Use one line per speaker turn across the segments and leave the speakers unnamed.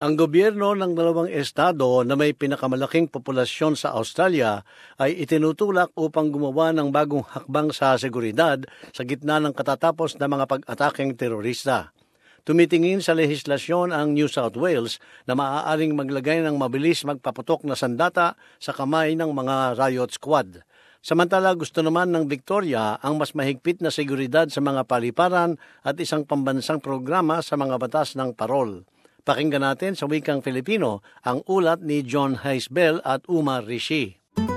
Ang gobyerno ng dalawang estado na may pinakamalaking populasyon sa Australia ay itinutulak upang gumawa ng bagong hakbang sa seguridad sa gitna ng katatapos na mga pag-atakeng terorista. Tumitingin sa lehislasyon ang New South Wales na maaaring maglagay ng mabilis magpaputok na sandata sa kamay ng mga riot squad. Samantala gusto naman ng Victoria ang mas mahigpit na seguridad sa mga paliparan at isang pambansang programa sa mga batas ng parol. Pakinggan natin sa wikang Filipino ang ulat ni John Heisbel at Umar Rishi.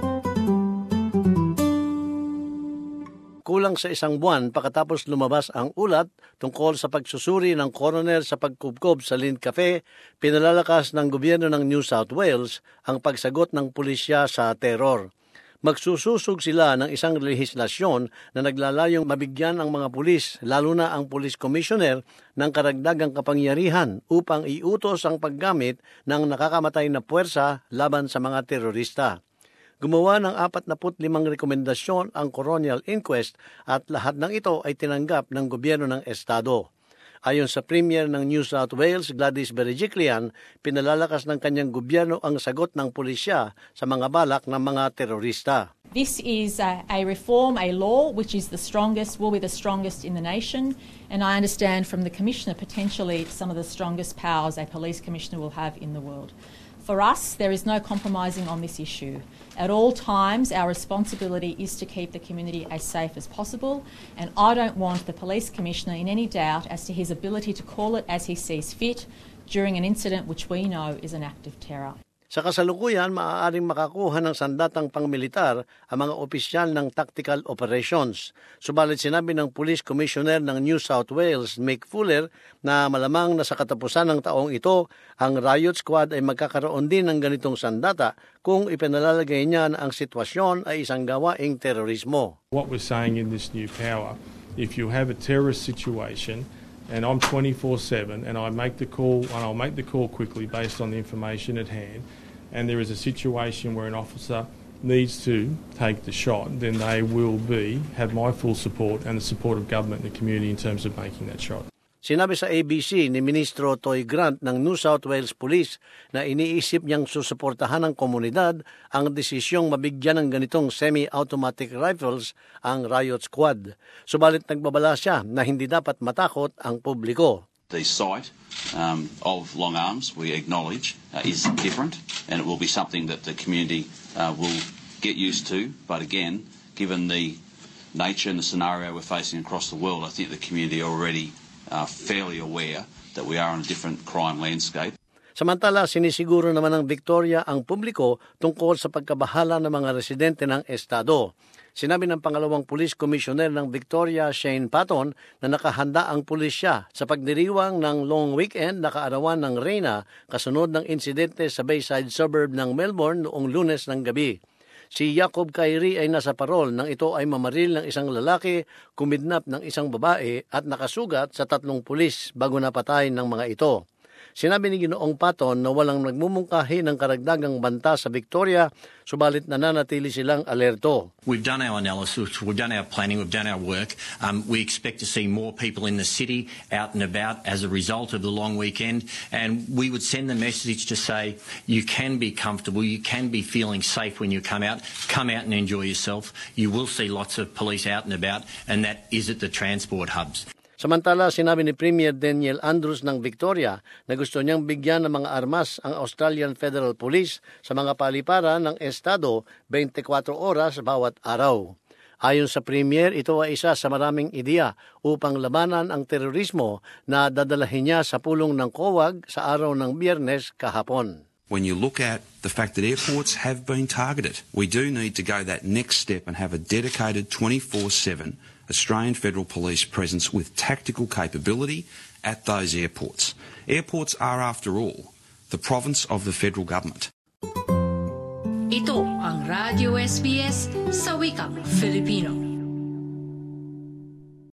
Kulang sa isang buwan pagkatapos lumabas ang ulat tungkol sa pagsusuri ng coroner sa pagkubkob sa Lind Cafe, pinalalakas ng gobyerno ng New South Wales ang pagsagot ng pulisya sa teror. Magsususog sila ng isang lehislasyon na naglalayong mabigyan ang mga pulis, lalo na ang police commissioner, ng karagdagang kapangyarihan upang iutos ang paggamit ng nakakamatay na puwersa laban sa mga terorista. Gumawa ng 45 rekomendasyon ang coronial inquest at lahat ng ito ay tinanggap ng gobyerno ng estado. Ayon sa Premier ng New South Wales, Gladys Berejiklian, pinalalakas ng kanyang gobyerno ang sagot ng pulisya sa mga balak ng mga terorista.
This is a reform, a law which is the strongest, will be the strongest in the nation, and I understand from the Commissioner potentially some of the strongest powers a police commissioner will have in the world. For us, there is no compromising on this issue. At all times, our responsibility is to keep the community as safe as possible, and I don't want the Police Commissioner in any doubt as to his ability to call it as he sees fit during an incident which we know is an act of terror.
Sa kasalukuyan, maaaring makakuha ng sandatang pangmilitar ang mga opisyal ng tactical operations. Subalit sinabi ng Police Commissioner ng New South Wales, Mick Fuller, na malamang na sa katapusan ng taong ito, ang riot squad ay magkakaroon din ng ganitong sandata kung ipinalalagay niya na ang sitwasyon ay isang gawaing terorismo.
What we're saying in this new power, if you have a terrorist situation, and I'm 24/7, and I make the call, and I'll make the call quickly based on the information at hand, and there is a situation where an officer needs to take the shot, then they will have my full support and the support of government and the community in terms of making that shot.
Sinabi sa ABC ni Ministro Toy Grant ng New South Wales Police na iniisip niyang susuportahan ng komunidad ang desisyong mabigyan ng ganitong semi-automatic rifles ang riot squad. Subalit nagbabala siya na hindi dapat matakot ang publiko.
The sight of long arms, we acknowledge, is different, and it will be something that the community will get used to. But again, given the nature and the scenario we're facing across the world, I think the community already fairly aware that we are on a different crime landscape.
Samantala, sinisiguro naman ng Victoria ang publiko tungkol sa pagkabahala ng mga residente ng estado. Sinabi ng pangalawang Police Commissioner ng Victoria, Shane Patton, na nakahanda ang pulisya sa pagdiriwang ng long weekend na kaarawan ng Reyna kasunod ng insidente sa Bayside suburb ng Melbourne noong Lunes ng gabi. Si Jacob Kyrie ay nasa parol nang ito ay mamaril ng isang lalaki, kumidnap ng isang babae at nakasugat sa 3 pulis bago napatay ng mga ito. Sinabi ni Ginoong Patton na walang nagmumungkahi ng karagdagang banta sa Victoria, subalit nananatili silang alerto.
We've done our analysis, we've done our planning, we've done our work. We expect to see more people in the city out and about as a result of the long weekend, and we would send the message to say you can be comfortable, you can be feeling safe when you come out and enjoy yourself. You will see lots of police out and about, and that is at the transport hubs.
Samantala, sinabi ni Premier Daniel Andrews ng Victoria na gusto niyang bigyan ng mga armas ang Australian Federal Police sa mga paliparan ng estado 24 oras bawat araw. Ayon sa Premier, ito ay isa sa maraming ideya upang labanan ang terorismo na dadalahin niya sa pulong ng COAG sa araw ng Biyernes kahapon.
When you look at the fact that airports have been targeted, we do need to go that next step and have a dedicated 24/7 Australian Federal Police presence with tactical capability at those airports. Airports are, after all, the province of the federal government.
Ito ang Radio SBS sa wikang Filipino.